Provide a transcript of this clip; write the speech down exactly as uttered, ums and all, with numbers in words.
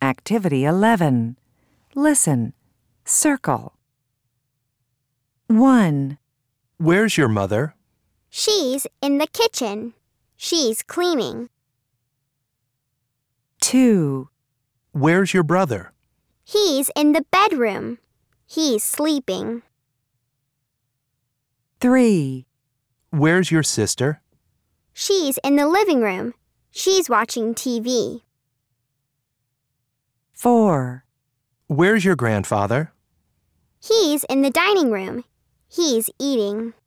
Activity eleven. Listen. Circle. one. Where's your mother? She's in the kitchen. She's cleaning. two. Where's your brother? He's in the bedroom. He's sleeping. three. Where's your sister? She's in the living room. She's watching T V. four. Where's your grandfather? He's in the dining room. He's eating.